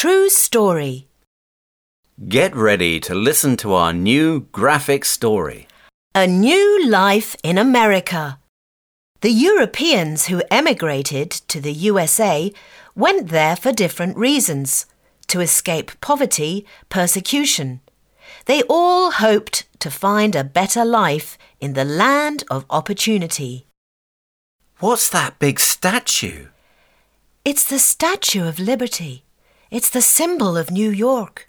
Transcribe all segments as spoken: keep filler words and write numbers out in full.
true story. Get ready to listen to our new graphic story. A New Life in America. The Europeans who emigrated to the U S A went there for different reasons. To escape poverty, persecution. They all hoped to find a better life in the land of opportunity. What's that big statue? It's the Statue of Liberty. It's the symbol of New York.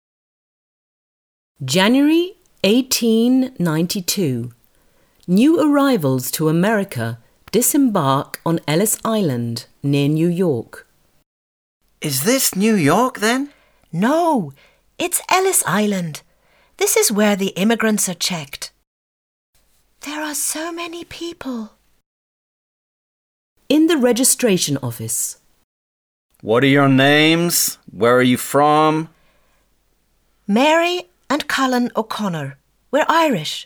January eighteen ninety-two. New arrivals to America disembark on Ellis Island near New York. Is this New York then? No, it's Ellis Island. This is where the immigrants are checked. There are so many people. In the registration office. What are your names? Where are you from? Mary and Colin O'Connor. We're Irish.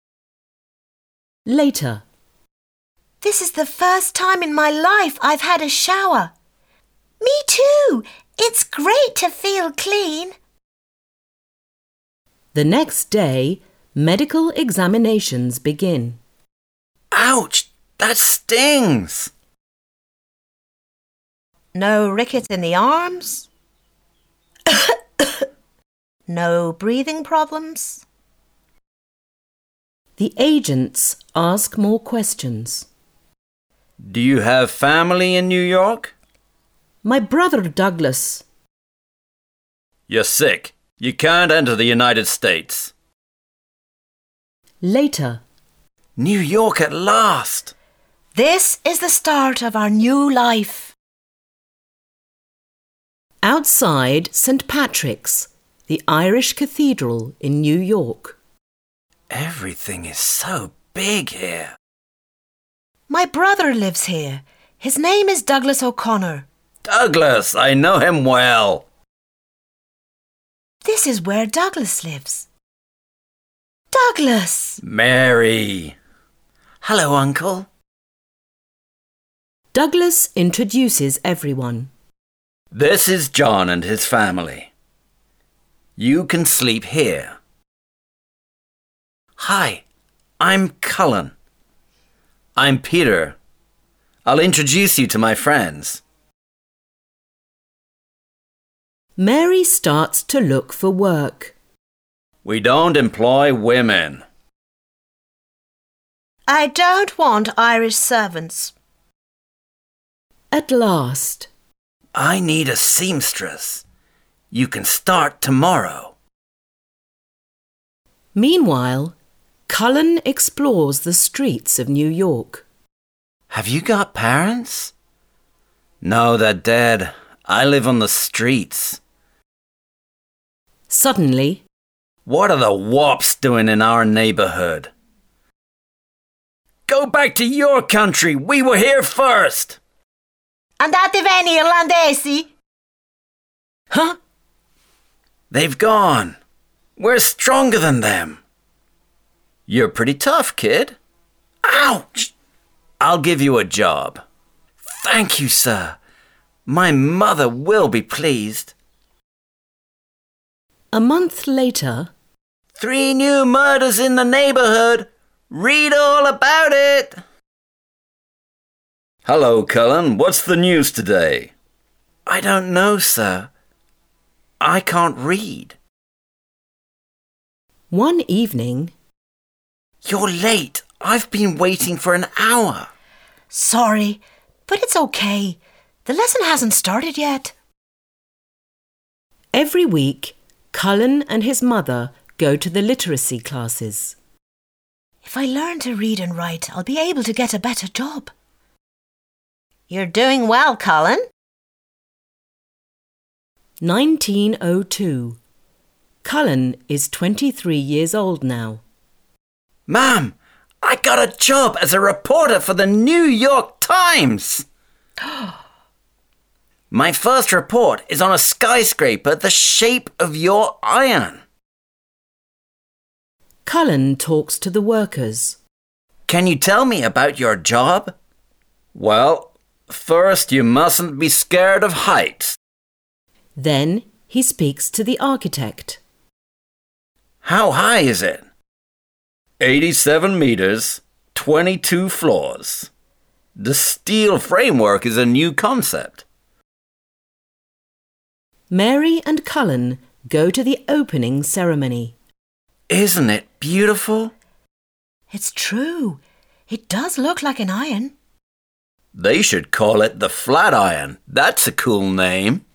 Later. This is the first time in my life I've had a shower. Me too. It's great to feel clean. The next day, medical examinations begin. Ouch! That stings! No rickets in the arms? No breathing problems? The agents ask more questions. Do you have family in New York? My brother Douglas. You're sick. You can't enter the United States. Later. New York at last! This is the start of our new life. Outside Saint Patrick's, the Irish Cathedral in New York. Everything is so big here. My brother lives here. His name is Douglas O'Connor. Douglas, I know him well. This is where Douglas lives. Douglas! Mary. Hello, Uncle. Douglas introduces everyone. This is John and his family. You can sleep here. Hi, I'm Cullen. I'm Peter. I'll introduce you to my friends. Mary starts to look for work. We don't employ women. I don't want Irish servants. At last. I need a seamstress. You can start tomorrow. Meanwhile, Cullen explores the streets of New York. Have you got parents? No, they're dead. I live on the streets. Suddenly, what are the wops doing in our neighborhood? Go back to your country. We were here first. Andate veni, irlandesi. Huh? They've gone. We're stronger than them. You're pretty tough, kid. Ouch! I'll give you a job. Thank you, sir. My mother will be pleased. A month later. Three new murders in the neighborhood. Read all about it. Hello, Cullen. What's the news today? I don't know, sir. I can't read. One evening. You're late. I've been waiting for an hour. Sorry, but it's okay. The lesson hasn't started yet. Every week, Cullen and his mother go to the literacy classes. If I learn to read and write, I'll be able to get a better job. You're doing well, Cullen. nineteen oh two. Cullen is twenty-three years old now. Ma'am, I got a job as a reporter for the New York Times. My first report is on a skyscraper the shape of your iron. Cullen talks to the workers. Can you tell me about your job? Well, first you mustn't be scared of heights. Then he speaks to the architect. How high is it? eighty-seven meters, twenty-two floors. The steel framework is a new concept. Mary and Cullen go to the opening ceremony. Isn't it beautiful? It's true. It does look like an iron. They should call it the Flatiron. That's a cool name.